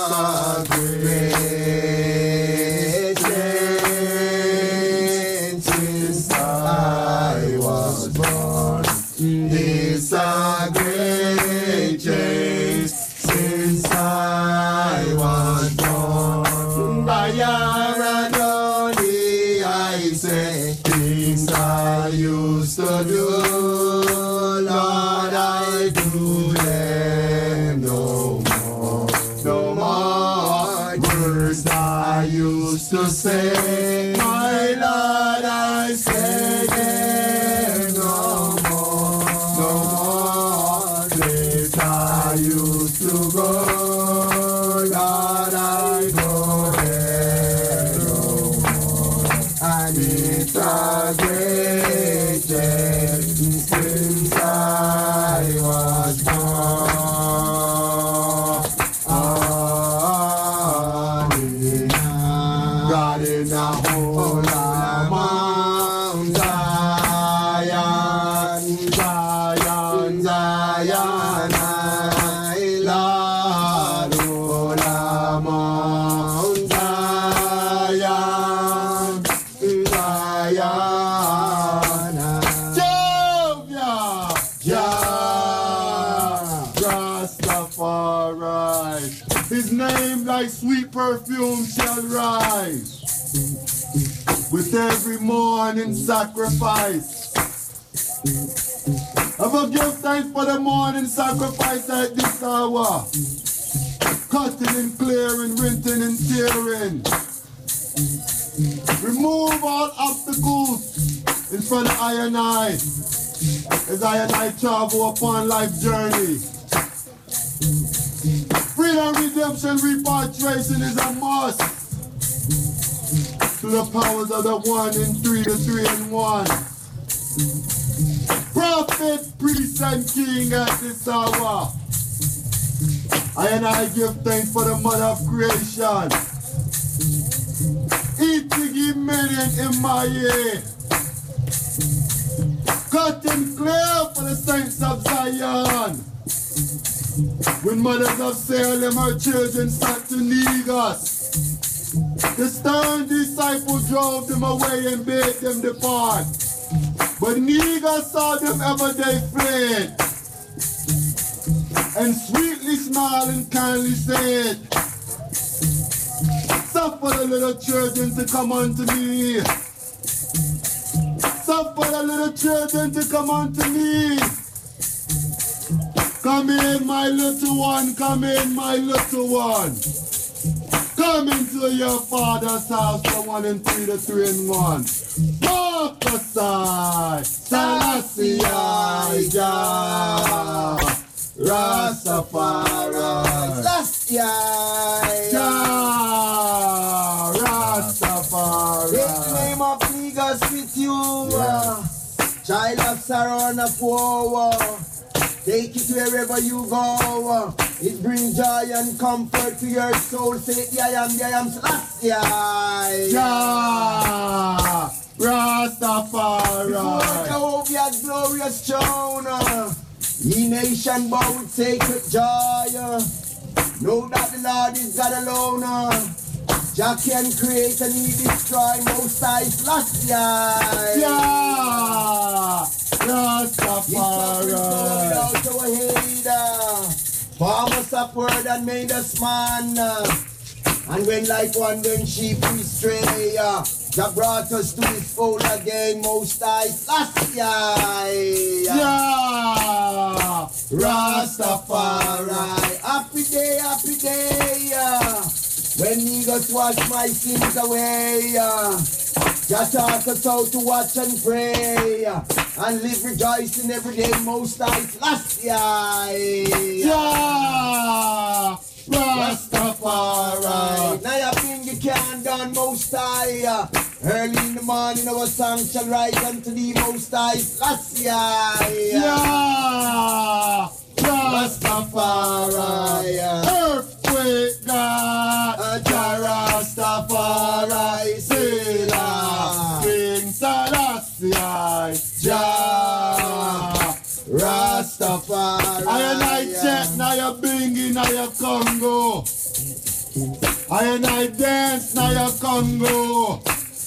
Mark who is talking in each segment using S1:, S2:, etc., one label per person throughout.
S1: a great change since I was born. This a great change since I was born. I am only I say things I used to do, Lord, I do them no more, no more. Words I used to say, my Lord, I say them no more, no more. Place I used to go, Lord, I go there no more. And it's a great change since I was born. God in the whole Mount Zion, Zion, Zion, I Lord, whole Mount Zion, Zion, Jehovah, Jah, Rastafari. His name like sweet perfume shall rise with every morning sacrifice. I will give thanks for the morning sacrifice at this hour. Cutting and clearing, rinsing and tearing. Remove all obstacles in front of I and I as I and I travel upon life's journey. Freedom, redemption, repatriation is a must. To the powers of the 1 and 3, the 3 and 1. Prophet, priest, and king at this hour. I and I give thanks for the mother of creation. Eating million in my ear. Cut and clear for the saints of Zion. When mothers of Salem, her children sat to Negus, the stern disciple drove them away and bade them depart. But Negus saw them ever they fled, and sweetly smiled and kindly said, suffer the little children to come unto me. Suffer the little children to come unto me. Come in, my little one, come in, my little one. Come into your father's house, the 1 and 3, the 3 and 1. Walk aside, Selassie, Jah, Rastafari, Selassie, Jah, Rastafari. In the name of Negus with you, child of sorrow and of woe. Take it wherever you go. It brings joy and comfort to your soul. Say, I am Selassie. Jah, Rastafari. Before Jehovah's glorious throne, ye nation bow with sacred joy. Know that the Lord is God alone. Jah can create and he destroy. Most high Selassie. Yeah. Rastafari. Farmers upward and made us man. And when like wandering sheep we stray, Jah brought us to his fold again. Most high Selassie. Yeah. Rastafari. Happy day, happy day. When Negus washed my sins away. Jah taught us how to watch and pray, and live rejoicing every day. Most high Selassie. Yeah, Rastafari. Now your finger can't done most high. Early in the morning our song shall rise unto thee, most high Selassie. Yeah, Rastafari. Earthquake God, Jah Rastafari. Selah, King Selassie, Jah Rastafari. I check now your Bingi, now your Congo. and I dance now your Congo.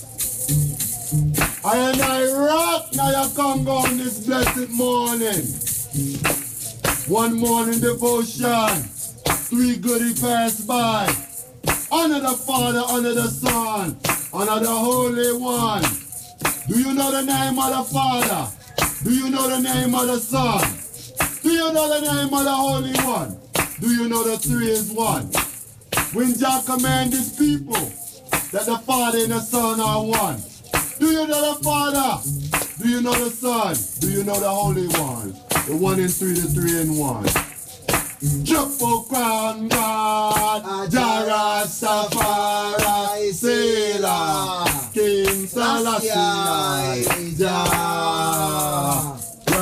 S1: I and I rock now your Congo on this blessed morning. One morning devotion, 3 goody pass by. Honor the Father, honor the Son, honor the Holy One. Do you know the name of the Father? Do you know the name of the Son? Do you know the name of the Holy One? Do you know the 3 is 1? When Jah command his people that the Father and the Son are one. Do you know the Father? Do you know the Son? Do you know the Holy One? The 1 in 3, the 3 in 1. Triple Crown God, Jah Rastafari, Selah, King Selassie, Jah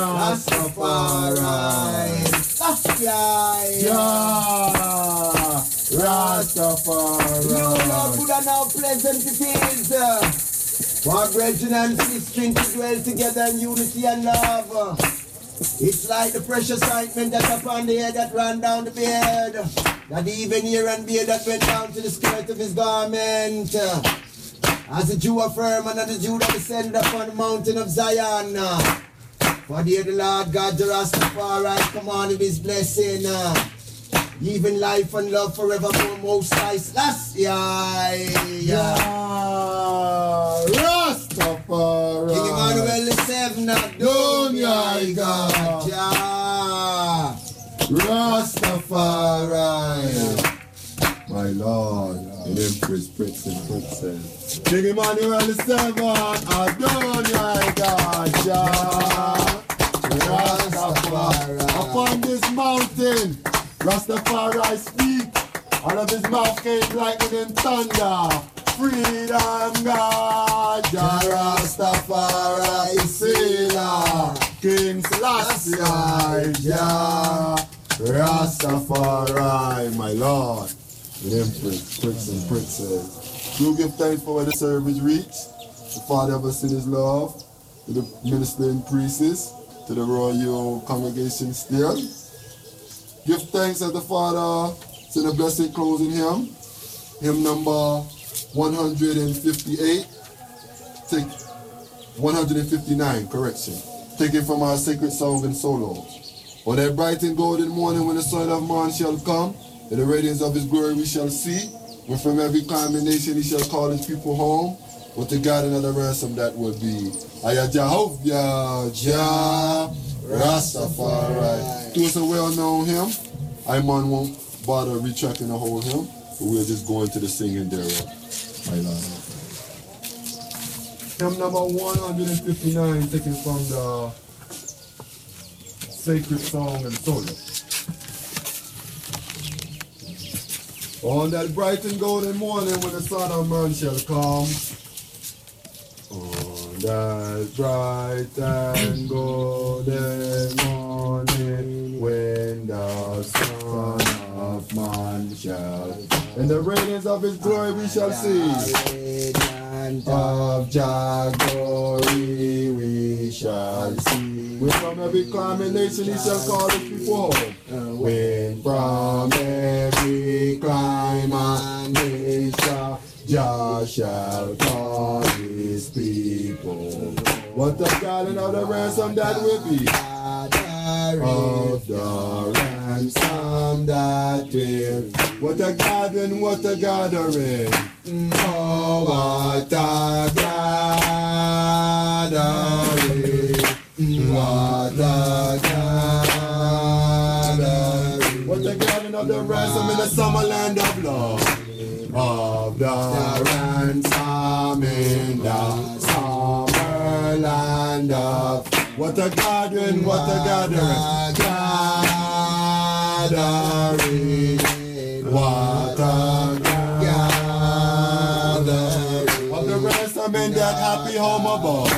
S1: Rastafari, Jah Rastafari.
S2: You know good and how pleasant it is for brethren and sisters to dwell together in unity and love. It's like the precious ointment that's upon the head that ran down the beard, that even ear and beard that went down to the skirt of his garment. As the Jew affirm and the Jew that descended upon the mountain of Zion. For there the Lord God, the Rastafari, commanded his blessing. Even life and love forevermore, most high.
S1: Rastafari.
S2: King Emmanuel the 7th, Dunya God.
S1: Rastafari. My Lord, in Empress, Prince and Princess. King Emmanuel the 7th, Dunya God. Rastafari. Upon this mountain, Rastafari speak, out of his mouth came lightning and thunder. Freedom God, Jah Rastafari, Selah, King Selassie, Jah Rastafari, my Lord, the Empress, Prince and Princess. You give thanks for where the service reached. The Father of us in his love, to the ministering priests, to the royal congregation still. Give thanks as the Father send a blessed closing hymn. Hymn number 158. Take 159, correction. Taken from our sacred song and solo. On that bright and golden morning when the Son of Man shall come, in the radiance of his glory we shall see. When from every clime and nation he shall call his people home. With the God and the ransom that will be. Aya Jehovah, Jah Rastafari. To us a well-known hymn. I man won't bother retracting the whole hymn, but we'll just go into the singing thereof. Hymn number 159, taken from the sacred song and solo. On that bright and golden morning when the Son of Man shall come. On that bright and golden morning when the Son of Man shall come. In the radiance of his glory we shall see. Of Jah glory we shall see. When from every clime and nation he shall call his people home. When from every clime and nation Jah shall call his people. What the garden of the ransom that will be. Of the ransom that will. What a garden, what a gathering. Oh, what a gathering. What a gathering. What a garden of the ransom in the summer land of love. Of the ransom in the summer land of. What a gathering, what a gathering. Gathering. What a gathering. Of the ransom in that happy home above.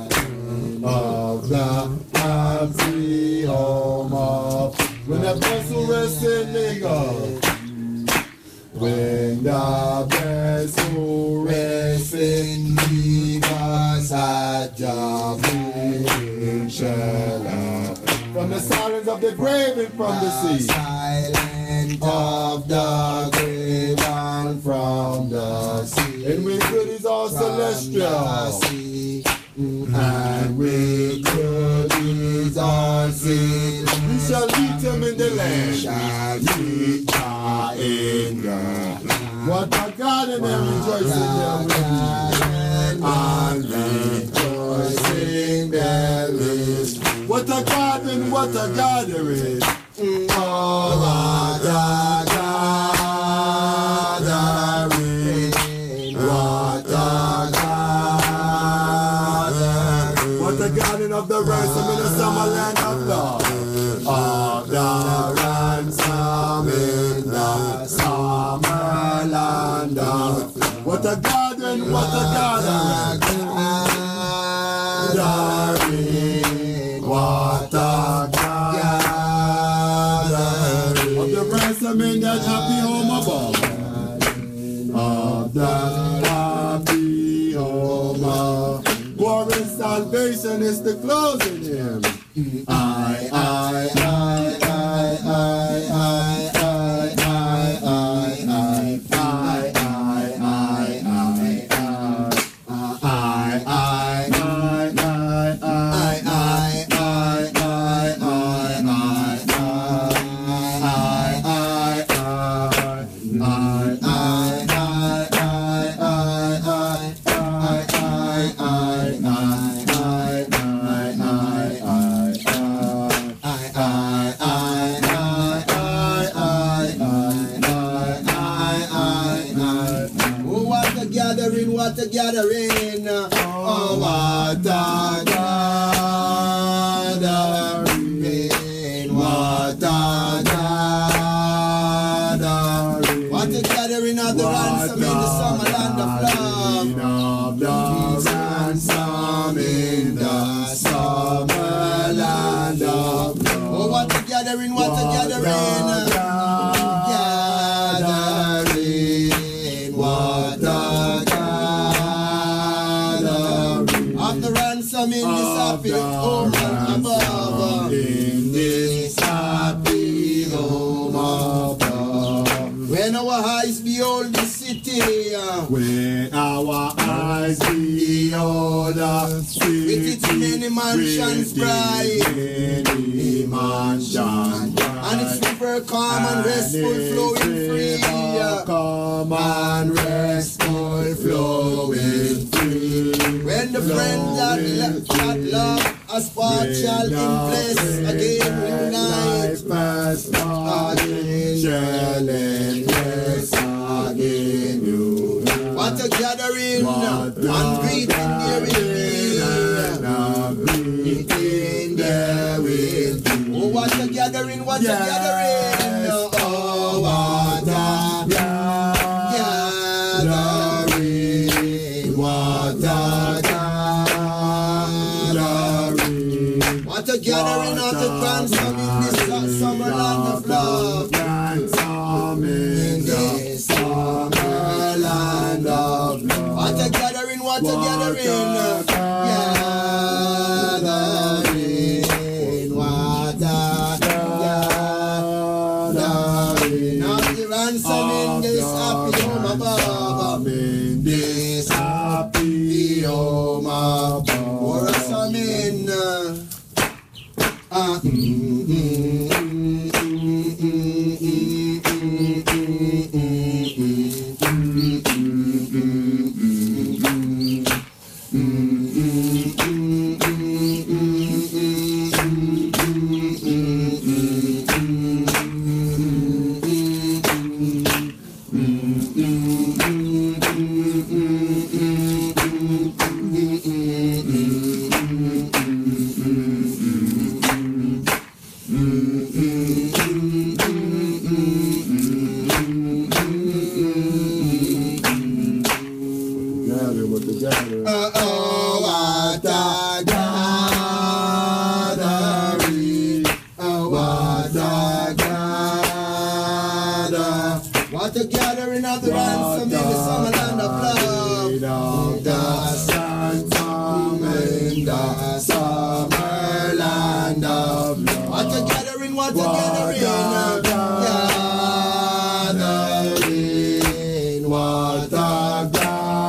S1: Of the happy home of. When the vessel rests in Lagos. When the vessel rests in Lagos at Jamaica. From the silence of the grave and from the sea. Silence of the grave and from And we good is all celestial. And we good is all sin. We shall meet him in the land. Shall meet in the what a garden and rejoicing there with me. And rejoicing there is. What a garden, what a gathering. Oh, what a gathering. What a gathering. What a garden of the ransom in the summer land of love. Of the ransom in the summer land of love. What a garden, what a gathering. What a gathering of the ransom in that happy home above. Of that happy home above. War and salvation is the closing him.
S2: What a gathering, oh what a gathering, what a gathering, what a gathering of the ransom in the summer land of love, ransom in the summer land of love. Oh what a gathering, what a gathering, gathering, what a ransom in this happy home above. In this happy home above. When our eyes behold the city,
S1: when our eyes behold the city,
S2: with its many mansions bright,
S1: many mansions bright,
S2: and its river calm and restful flowing free,
S1: calm and restful flowing free.
S2: When the friends that love us part shall in bliss again unite,
S1: shall in bliss again unite.
S2: What a gathering and greeting there with you. Oh what a gathering, what a gathering. Oh what a gathering, what a what a gathering of the ransom in this summer land of love.
S1: Ransom in the summer land of love.
S2: What a gathering, what a gathering. Gathering, what a gathering. Now the ransom in this happy home above.
S1: In this happy home above.
S2: Or ransom in What a gathering of the ransom in the summer land of love. The ransom in the summer land of love. What a gathering, what a gathering. Gathering, what a gathering.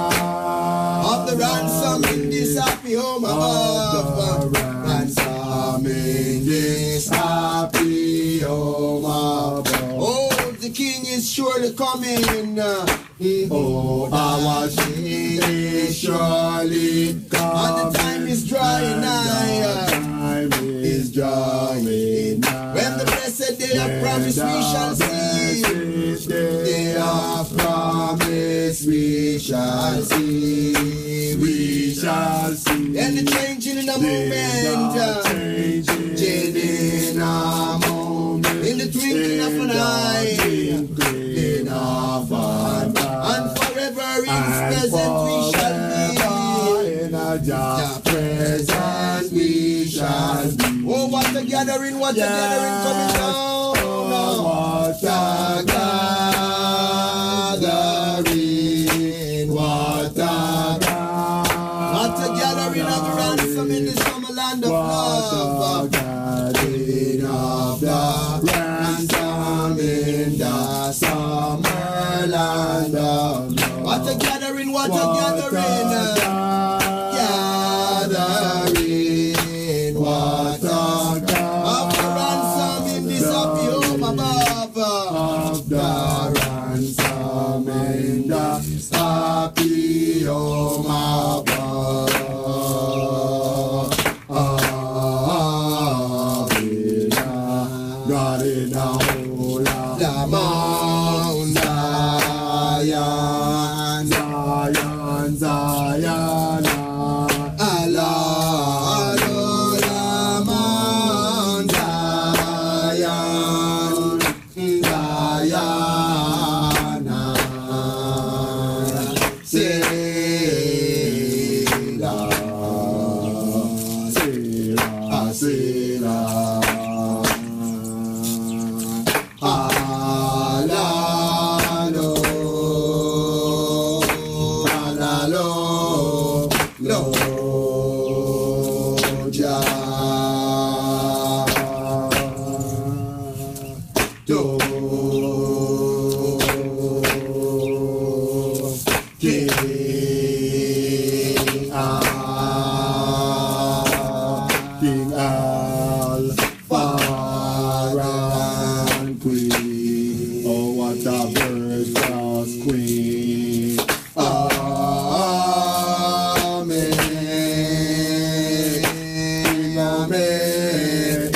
S2: coming.
S1: Oh, our King is surely coming.
S2: And the time is drawing nigh.
S1: Time is drawing nigh.
S2: When the blessed day of promise we shall see.
S1: Day of promise we shall see. We shall see.
S2: And the changing in a moment.
S1: Changing in a moment.
S2: In the twinkling of an eye. And forever in His presence we shall be.
S1: In a just presence we shall be.
S2: Oh, what a gathering, what a gathering coming down.
S1: What a gathering, what a
S2: gathering of ransom in the summer land of love.
S1: What a gathering of the ransom in the summer land of love.
S2: What a gathering, what a gathering.
S1: Gathering, what a
S2: of the ransom in this happy home above.
S1: Of the ransom in the happy home above. God in the whole of
S2: The Mount
S1: Zion, Zion, Zion,
S2: Allah, the Mount Zion, Zion, Selah, Selah, Selah. King Alpha and Queen. Oh, what a virtuous Queen. Amen. Amen.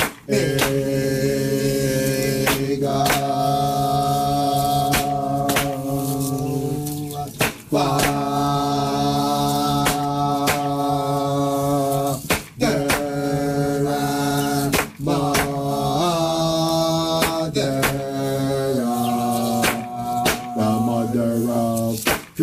S2: The mother of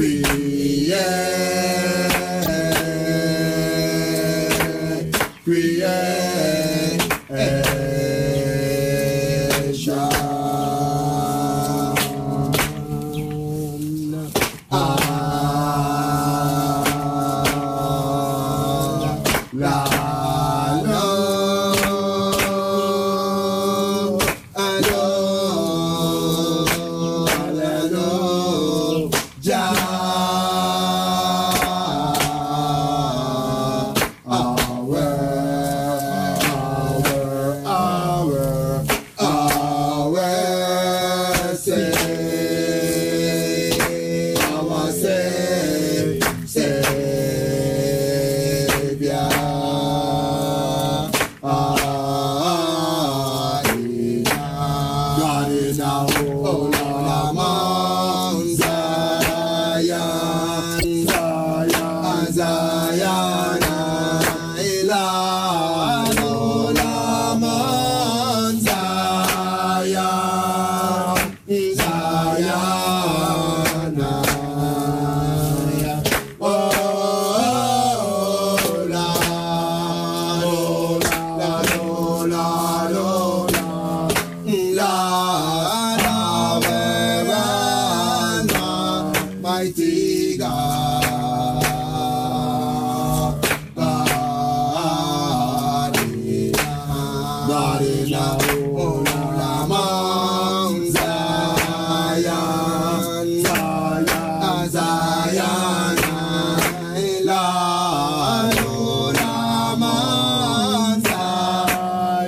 S2: mighty God. God in the whole Mount Zion, Zion, Zion, Lord, Mount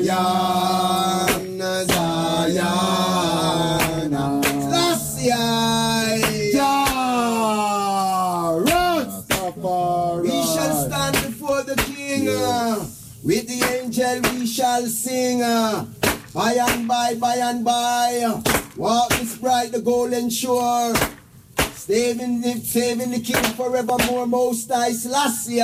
S2: Zion, Zion, Zion. shall sing. By and by, walk this bright, the golden shore. Saving the king forevermore, most high Selassie.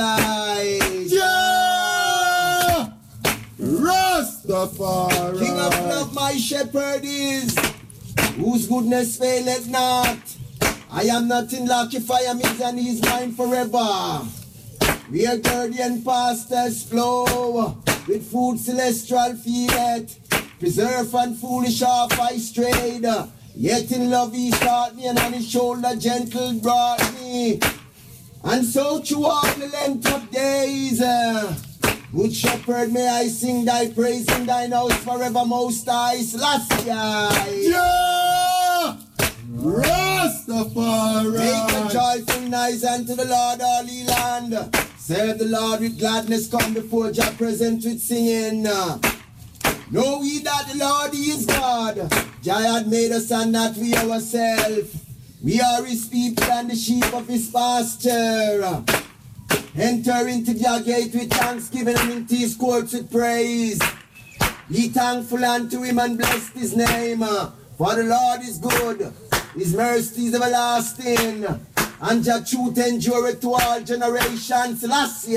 S1: Yeah! Rastafari.
S2: King of love, my shepherd is, whose goodness faileth not. I am not in lack if I am his and he is mine forever. Where guardian pastors flow, with food celestial feedeth. Preserve and foolish half I strayed. Yet in love he taught me, and on his shoulder gentle brought me. And so through all the length of days, good shepherd, may I sing thy praise in thine house forever, most high Selassie.
S1: Yeah! Rastafari.
S2: Make a joyful noise unto the Lord, all ye land. Serve the Lord with gladness, come before Jah present with singing. Know ye that the Lord he is God. Jah had made us and not we ourselves. We are his people and the sheep of his pasture. Enter into Jah gate with thanksgiving and into his courts with praise. Be thankful unto him and bless his name. For the Lord is good, his mercy is everlasting, and Jah truth endureth to all generations. Selassie.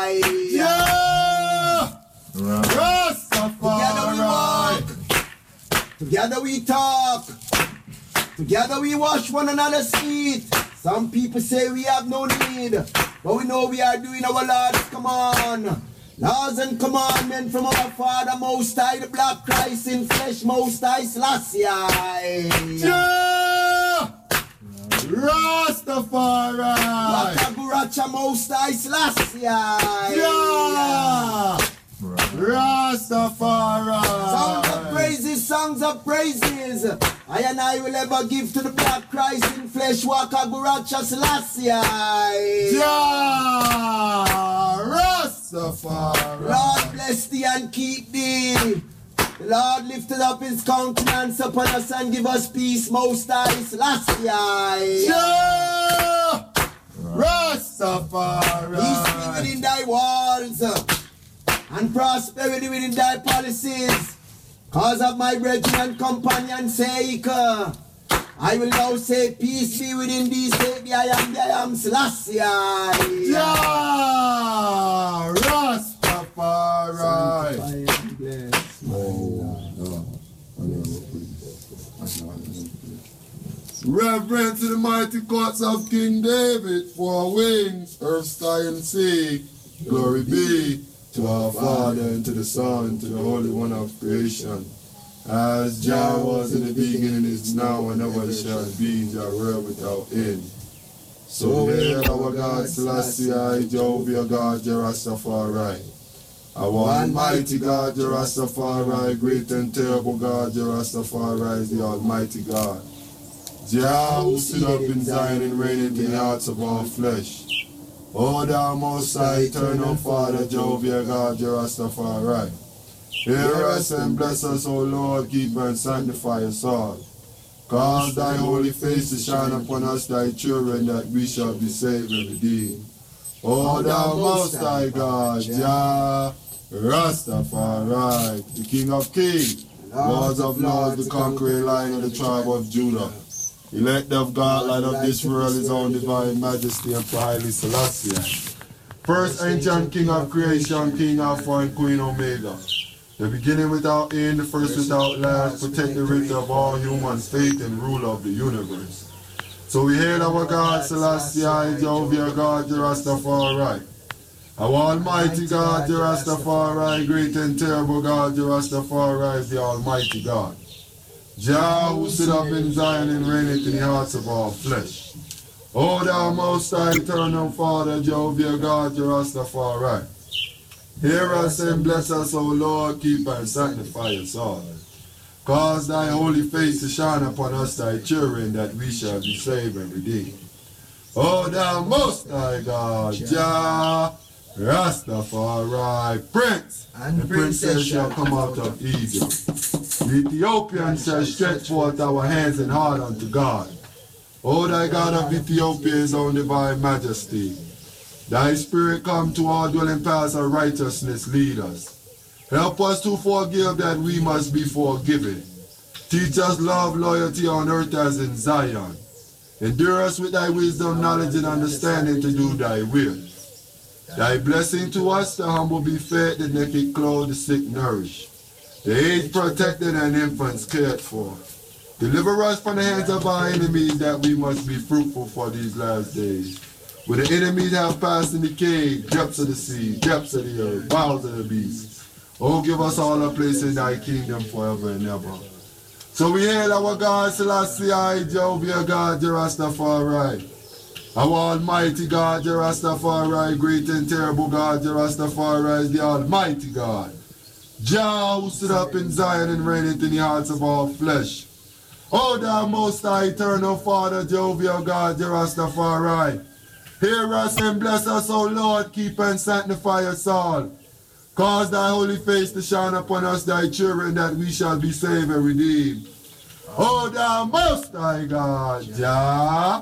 S1: Yeah! Rastafari.
S2: Together we walk, together we talk, together we wash one another's feet. Some people say we have no need, but we know we are doing our Lord's command. Laws and commandments from our Father Most High, the Black Christ in flesh, Most High Selassie.
S1: Yeah! Rastafari.
S2: Wakaguracha Most High Selassie.
S1: Yeah! Rastafari.
S2: Songs of praises. I and I will ever give to the Black Christ in flesh, Wakaguracha Selassie.
S1: Yeah! Rastafari.
S2: Lord bless thee and keep thee. The Lord lifted up his countenance upon us and give us peace, most high Selassie.
S1: Yeah! Rastafari.
S2: Peace be within thy walls, and prosperity within thy policies. Cause of my brethren and companions' sake, I will now say peace be within thee, say I am Selassie.
S1: Yeah! Rastafari. Reverence to the mighty courts of King David, four wings, earth, sky, and sea. Glory be to our Father, and to the Son, and to the Holy One of creation. As Jah was in the beginning, is now, and ever shall be, Jah world without end. So hail our God, Selassie, Jehovah God, Jah Rastafari. Our almighty God, Jah Rastafari, great and terrible God, Jah Rastafari is the almighty God. Jah who stood up in Zion and reigned in the hearts of all flesh. O thou most high, eternal Father, Jehovah God, Jah Rastafari. Hear us and bless us, O Lord, keep and sanctify us all. Cause thy holy face to shine upon us, thy children, that we shall be saved and redeemed. O thou most high God, Jah Rastafari, the King of kings, Lords of lords, the conquering Lion of the tribe of Judah. Elect of God, light of this world, his own divine majesty, and highly Selassie. First ancient King of creation, King Alpha and Queen Omega. The beginning without end, the first without last, protect the richer of all human faith and ruler of the universe. So we hail our God, Selassie, Jehovah God, Jah Rastafari. Our almighty God, Jah Rastafari, great and terrible God, Jah Rastafari is the almighty God. Jah who stood up in Zion and reigneth in the hearts of all flesh. O thou most high, eternal Father, Jehovah God, Jah Rastafari. Hear us and bless us, O Lord, keep and sanctify us all. Cause thy holy face to shine upon us, thy children, that we shall be saved and redeemed. O thou most high God, Jah Rastafari, Prince and princess shall come out of Egypt. The Ethiopians shall stretch forth our hands and heart unto God. O thy God of Ethiopia, his own divine majesty. Thy spirit come to our dwelling paths of righteousness, lead us. Help us to forgive that we must be forgiven. Teach us love, loyalty on earth as in Zion. Endure us with thy wisdom, knowledge, and understanding to do thy will. Thy blessing to us, the humble be fed, the naked clothed, the sick nourished. The aged protected and infants cared for. Deliver us from the hands of our enemies that we must be fruitful for these last days. Where the enemies have passed in the cave, depths of the sea, depths of the earth, bowels of the beast. Oh, give us all a place in thy kingdom forever and ever. So we hail our God, Selassie, Jehovah God, Rastafari. Our Almighty God, Rastafari, great and terrible God, Rastafari is the Almighty God. Jah, who stood up in Zion and reigneth in the hearts of all flesh. O thou most high, eternal Father, Jehovah God, Rastafari. Hear us and bless us, O Lord, keep and sanctify us all. Cause thy holy face to shine upon us, thy children, that we shall be saved and redeemed. O thou most high God, Jah,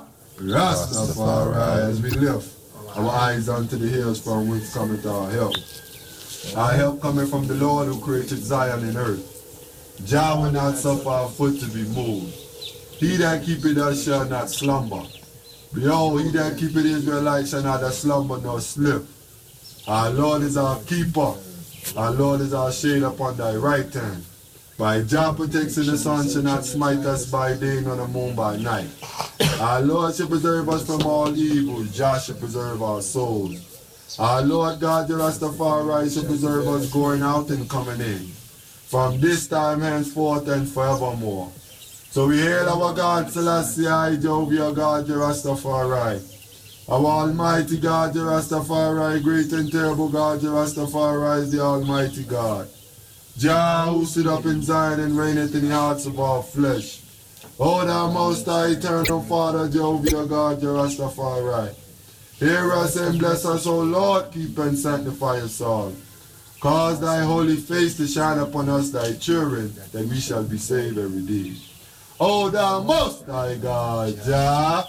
S1: Rastafari, as we lift our eyes unto the hills from whence cometh our help. Our help coming from the Lord who created Zion and earth. Jah will not suffer our foot to be moved. He that keepeth us shall not slumber. Behold, he that keepeth Israelites shall neither slumber nor slip. Our Lord is our keeper. Our Lord is our shade upon thy right hand. By Jah protection the sun shall not smite us by day nor the moon by night. Our Lord shall preserve us from all evil. Jah shall preserve our souls. Our Lord God, the Rastafari, shall preserve us going out and coming in, from this time henceforth and forevermore. So we hail our God, Selassie, Jehovah God, the Rastafari. Our Almighty God, the Rastafari, great and terrible God, the Rastafari is the Almighty God. Jah, who stood up in Zion and reigneth in the hearts of all flesh. O thou most high, eternal Father, Jehovah God, the Rastafari. Hear us and bless us, O Lord, keep and sanctify us all. Cause thy holy face to shine upon us, thy children, that we shall be saved and redeemed. O thou most high God, Jah,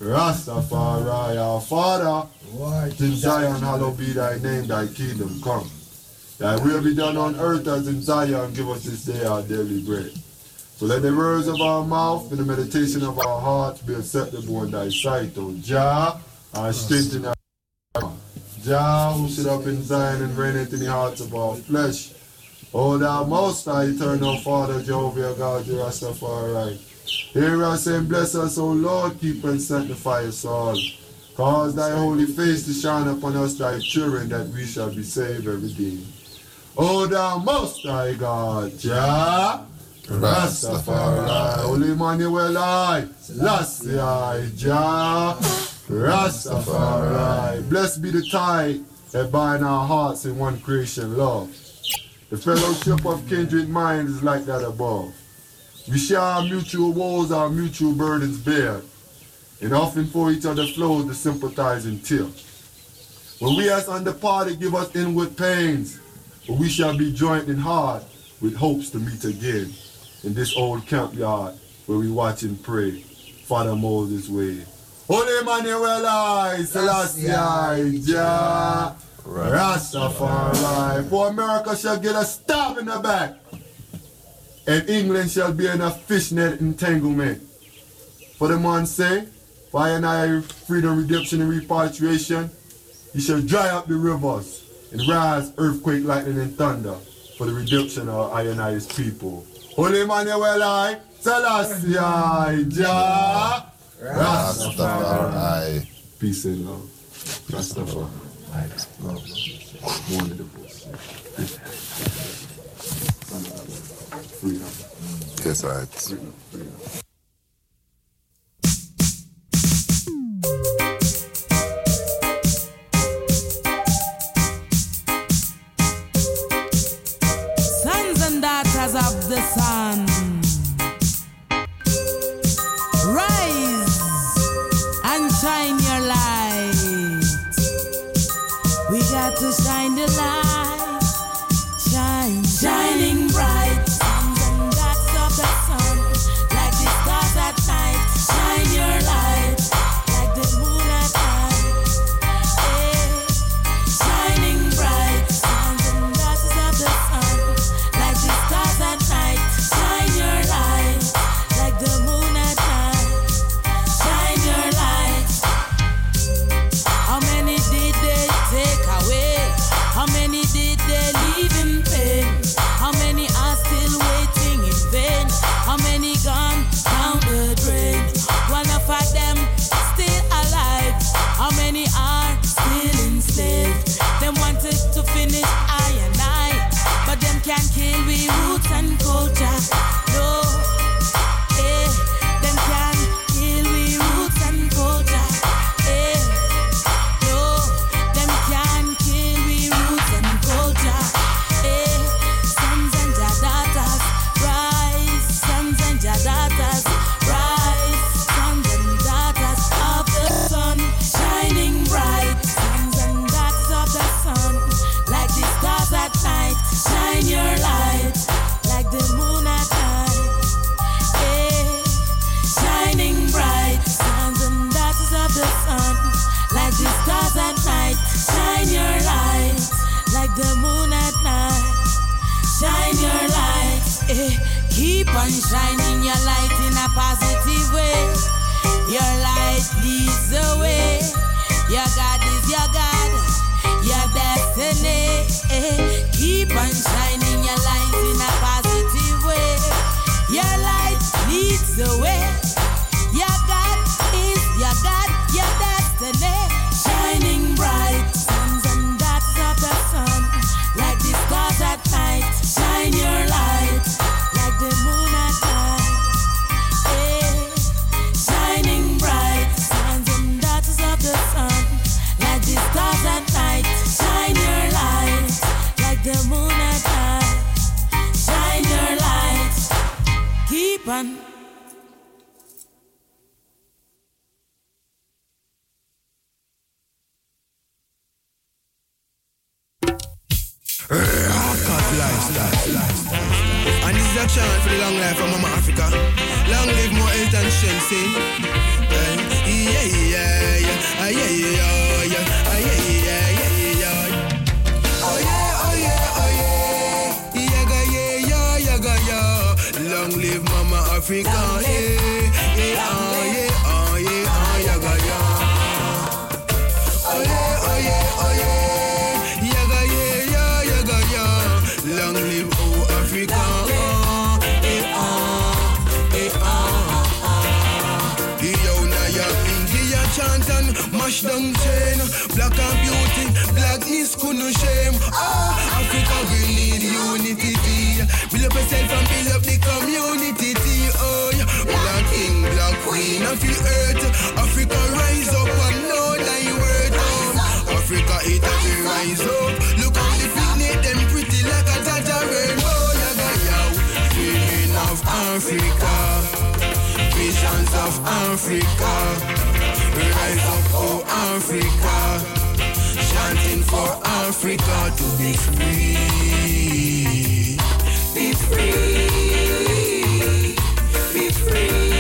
S1: Rastafari, our Father, in Zion, hallowed be thy name, thy kingdom come. Thy will be done on earth as in Zion, give us this day our daily bread. So let the words of our mouth and the meditation of our hearts be acceptable in thy sight, O Jah, our strength in our heart. Jah, who sit up in Zion and reigneth in the hearts of all flesh. O thou most high, eternal Father, Jehovah God, Rastafari. Hear us and bless us, O Lord, keep and sanctify us all. Cause thy holy face to shine upon us, thy children, that we shall be saved and redeemed. O thou most high God, Jah, Rastafari, Holy Emmanuel, Selassie, Jah, Rastafari. Blessed be the tie that bind our hearts in one creation love. The fellowship of kindred minds is like that above. We share our mutual woes, our mutual burdens bear, and often for each other flows the sympathizing tear. When we as underparted give us inward pains, but we shall be joined in heart with hopes to meet again in this old camp yard where we watch and pray Father Moses' way. Holy Emmanuel, Selassie, Jah, Rastafari. For America shall get a stab in the back, and England shall be in a fishnet entanglement. For the man say, for I and I freedom, redemption, and repatriation, he shall dry up the rivers and rise earthquake, lightning, and thunder for the redemption of I and I's people. Holy Emmanuel, Selassie, Jah, Rastafari. Peace and love. Rastafari. One of the books. Freedom.
S3: Yes, right.
S1: Freedom.
S4: Sons and daughters of the sun, rise and shine your light. We got to shine the light, shining bright. Sons and daughters of the sun, like the stars at night. Shine your light, like the moon at night. Hey, shining bright. Sons and daughters of the sun. on shining your light in a positive way. Your light leads the way. Your God is your God, your destiny. Keep on shining your light in a positive way. Your light leads the way. Your God is your God, your destiny. Shining bright, sons and daughters of the sun, like the stars at night. Shine your light, like the moon at night. Shining bright, sons and daughters of the sun, like the stars at night. Shine your light, like the moon at night. Shine your light, keep on.
S3: Lifestyle. And this is a chant for the long life of Mama Africa. Long live more health and strength, see? Yeah, yeah, yeah, yeah, yeah, yeah, yeah, yeah. Oh yeah, oh yeah, oh yeah. Yaga, yeah, yaga, yeah. Long live Mama Africa, yeah, yeah, oh yeah, oh yeah, oh yaga, yeah. Oh yeah, oh yeah, oh yeah. Long live Africa, India chant and mash down chain. Black and beauty, blackness couldn't shame. Africa we need unity. Build up yourself and build up the community. Black king, black queen of the earth. Africa rise up and know thy word. Africa it has to rise up. Look how the picnic them pretty like a Tata rainbow. Yaga yaw, dreaming of Africa, visions of Africa. Rise up for Africa, chanting for Africa to be free. Be free, be free.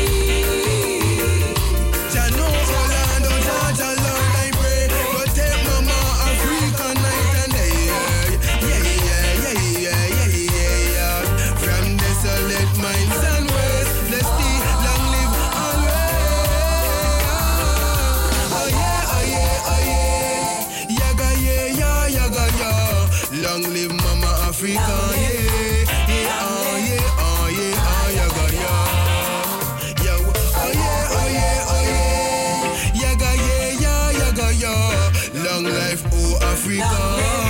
S3: Jano Orlando, Jaja Lord, I pray. Protect Mama Africa night and day. Yeah, yeah, yeah, yeah, yeah, yeah. From desolate minds and ways, let's be long live always. Oh yeah, oh yeah, oh yeah. Yaga, yeah, yeah, yaga, yeah. Long live Mama Africa, yeah. Yeah, oh yeah, oh yeah, oh yaga, yeah. Yeah, oh yeah, oh yeah, oh yeah. Yaga, yeah, yeah, yaga, yeah. Long life, oh Africa.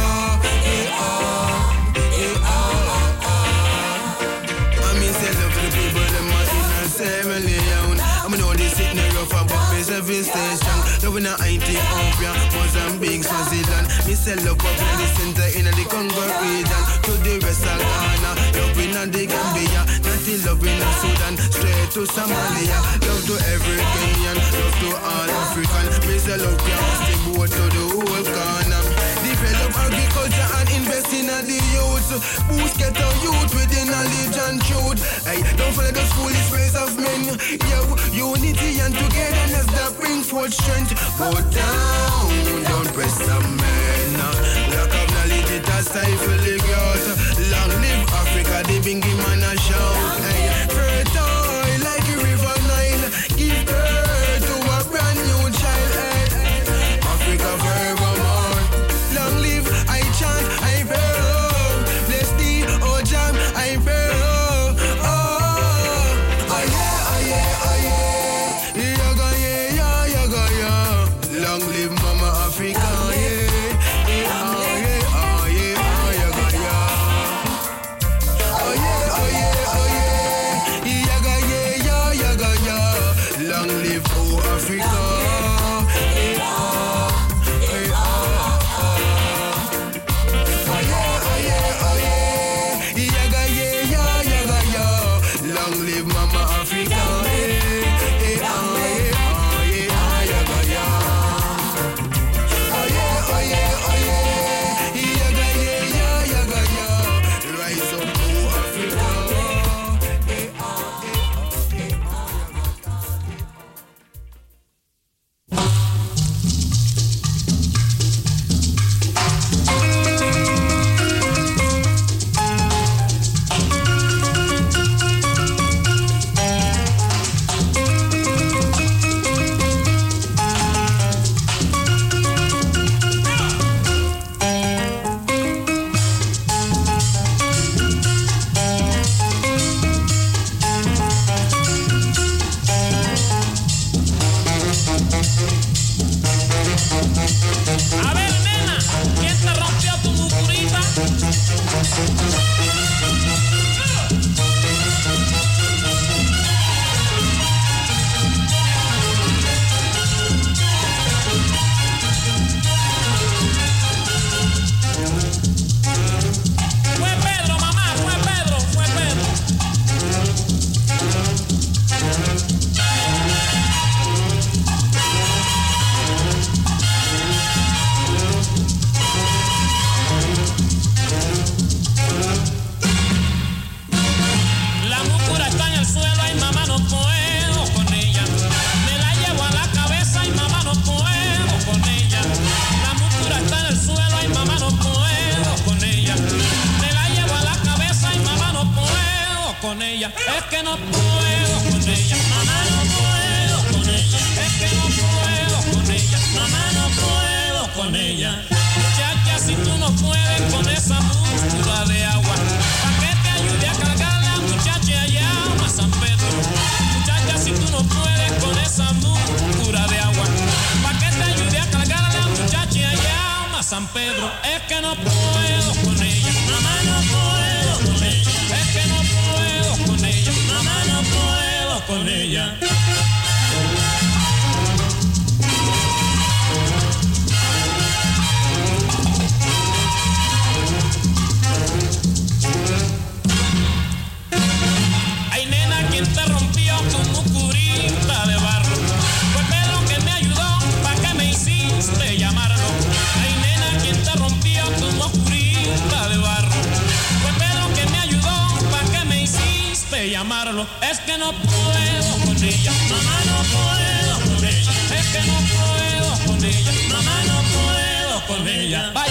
S3: I'm in love for the people, them are in a 7 million. I'm know they sit in the rough about me, 7 station. Loving a Ethiopia, Mozambique, Swaziland. Me sell up up in the center in the Congo region. To the rest of Ghana, love in the Gambia. Natty love in the Sudan, straight to Somalia. Love to every Kenyan, love to all African. Me sell up the boat to the whole Ghana. Develop agriculture and invest in the youth. Boost get our youth with the knowledge and truth. Hey, don't follow those foolish ways of men. Yo, unity and togetherness that brings forth strength. Go down, don't press the men. Lack of knowledge, it has stifled the growth. Long live Africa, the bingy man a shout. Hey, fertile like a river Nile. Give birth to a brand new child. Hey, Africa forevermore. Long live, I chant, I bear. Bless thee, oh Jam, I bear. Oh yeah, oh yeah, oh yeah. Yaga, yeah, yeah, yaga, yeah. Long live Mama Africa, yeah.
S5: con ella, es que no puedo con ella, mamá no puedo con ella, es que no puedo con ella, mamá no puedo con ella. Muchacha, si tú no puedes con esa muscula de agua, ¿pa' qué te ayude a cargar la muchacha allá a San Pedro? Muchacha, si tú no puedes con esa muscula de agua, ¿pa' qué te ayude a cargar la muchacha allá a San Pedro? Es que no puedo con ella, mamá no puedo con ella, es que no puedo con ella, mamá no puedo con ella. Ay, nena, ¿quién te rompió tu musculita de barro? Fue Pedro que me ayudó, ¿pa' qué me hiciste llamarlo? Ay, nena, ¿quién te rompió tu musculita de barro? Fue Pedro que me ayudó, ¿pa' qué me hiciste llamarlo? Es que no puedo con ella, mamá no puedo con ella, es que no puedo con ella, mamá no puedo con ella. Vaya.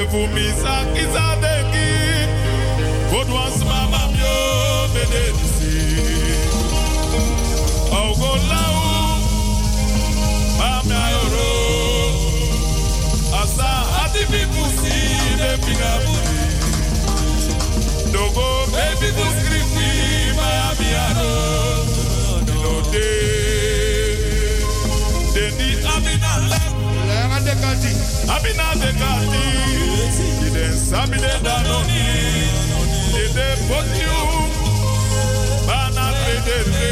S6: vumisa kizadeki Kodwas mama myo benedisi Augolau Mama yoro Asa adibi pusi de pigabudi Dogo baby buskrifi Miami aro Ninote Deni amina Lenga dekati Amina dekati Iden sabide danoni Ide podium Bana pedere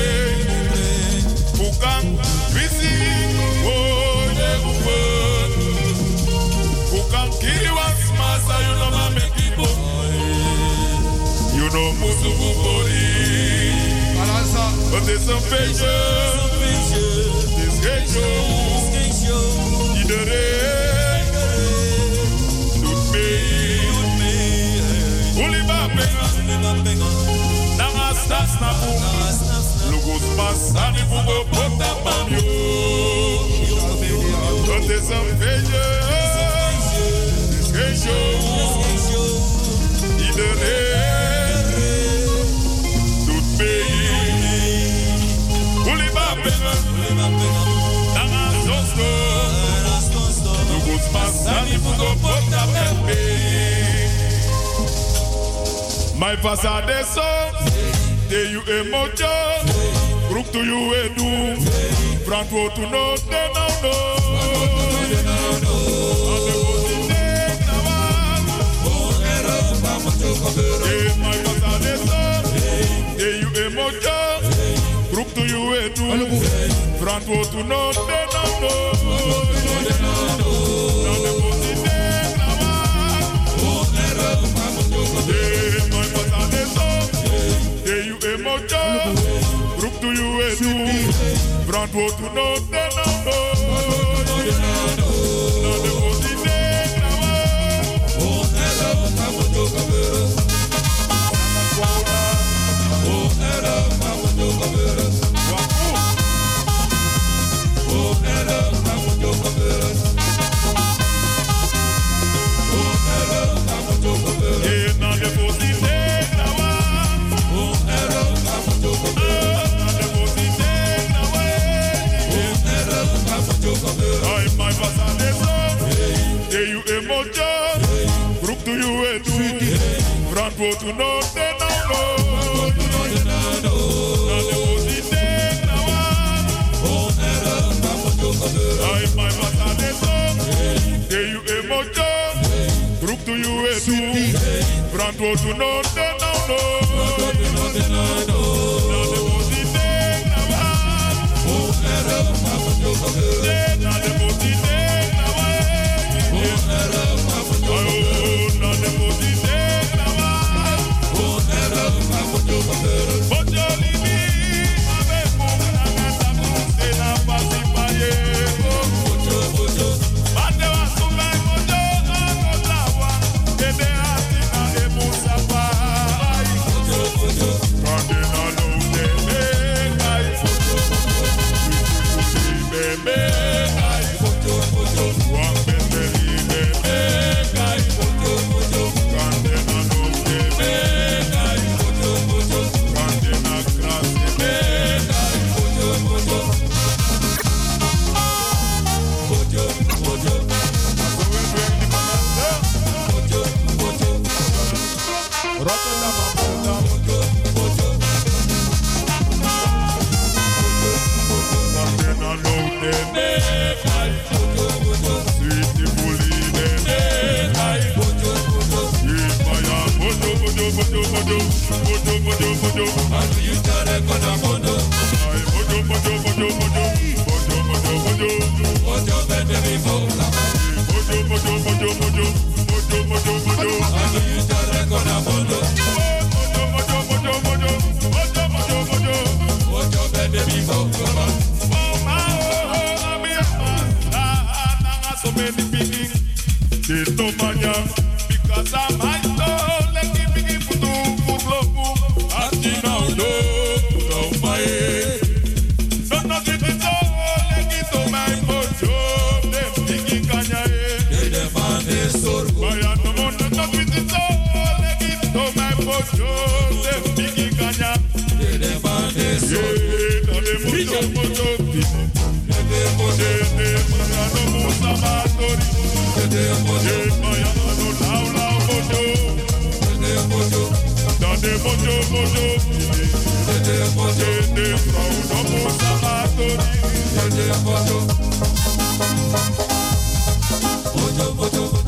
S6: Bukang visi Oye uwen Bukang kiriwas masa You know mame kibo You know musu bukori But there's some patience This geisho Idere Doet mee Uliba penga Nanga stas na boom Lugos masani bugo pota pamyo But there's some patience This geisho Idere Doet mee Uliba penga Nanga zosto Lugos masani bugo pota pamyo My passade son, de you emojo, brook to you edu, brand wo to no, de now no. My passade son, de you emojo, brook to you edu, brand wo to no, de now no. Brook to you edu, brand wo to no, de now no. Na de bozine nawa, oh era mamoto kabera, oh era mamoto kabera, oh era mamoto kabera, oh era mamoto kabera, na de bozine nawa, oh era mamoto kabera. Ay, my passade son, de you emojo, brook to you edu, brand wo to no, de now no. Na de bozine nawa, ay, my passade son, de you emojo, brook to you edu, brand wo to no, de now no. Na de bozine nawa, na de bozine nawa, na de bozine nawa, bojoli mi ave muna ngata muse na pasi paye, bande wa suma mojo akotawa, ede ati na emusa pai, kande na lo tebe kai, bebe kai, wan bebe bebe kai, kande na lo tebe kai, kande na kras tebe kai, Rotterdam, Amsterdam, kande na lo tebe kai, sweet bully tebe kai, sweet maya bojo bojo bojo bojo bojo bojo bojo, anu you tare kona bojo, ay bojo bojo bojo bojo bojo bojo bojo, bojo bende mi bola, bojo bojo bojo bojo bojo bojo bojo, anu you tare kona bojo, bojo bojo bojo bojo bojo bojo bojo, bojo bende mi bola. So many people, they don't mind because I'm my soul. Let me begin to do for love. Acting out, no, my head. Not nothing to do, let me do my mojo. Them thinking, can I? They demand this or mojo, dem bigi kanya. De bande so. De mojo mojo. De mojo de marano musa matori. De mojo mayano lau lau mojo. De mojo. De mojo mojo. De mojo de marano musa matori. De mojo. Mojo mojo mojo.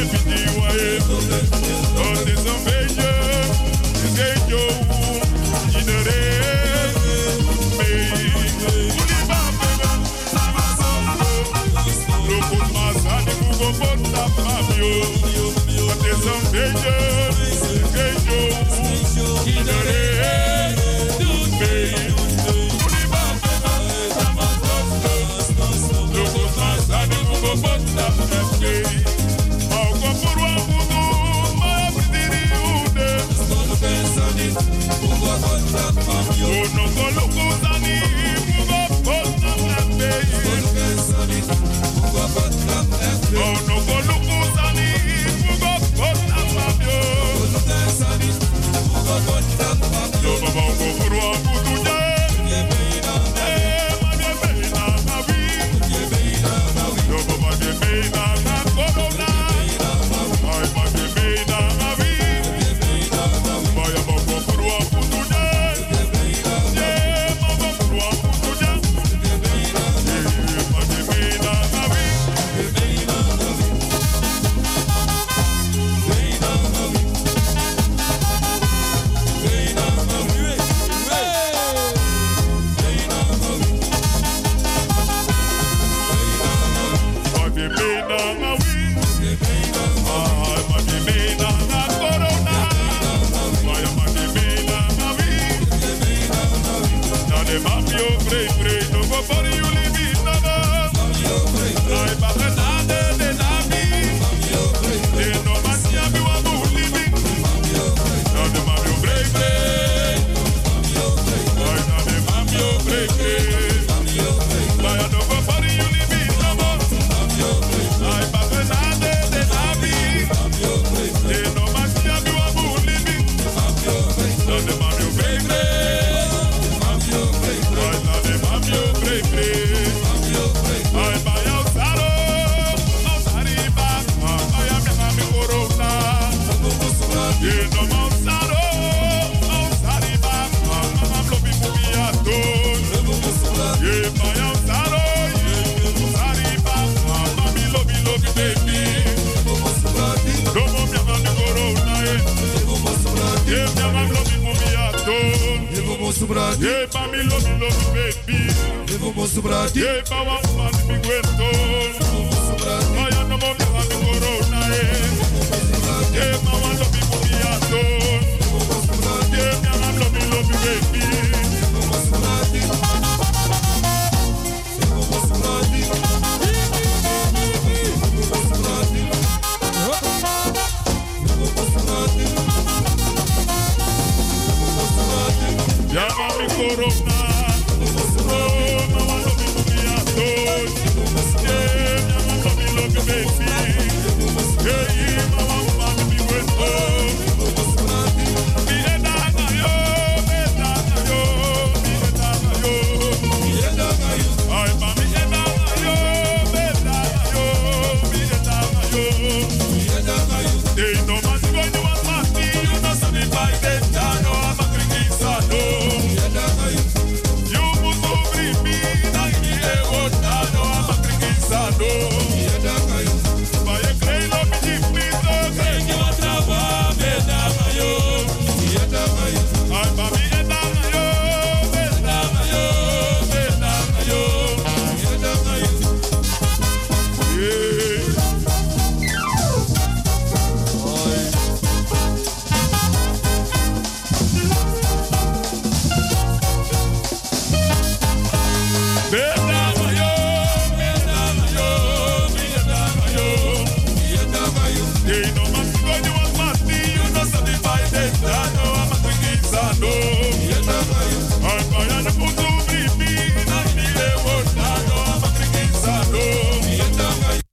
S6: Baby.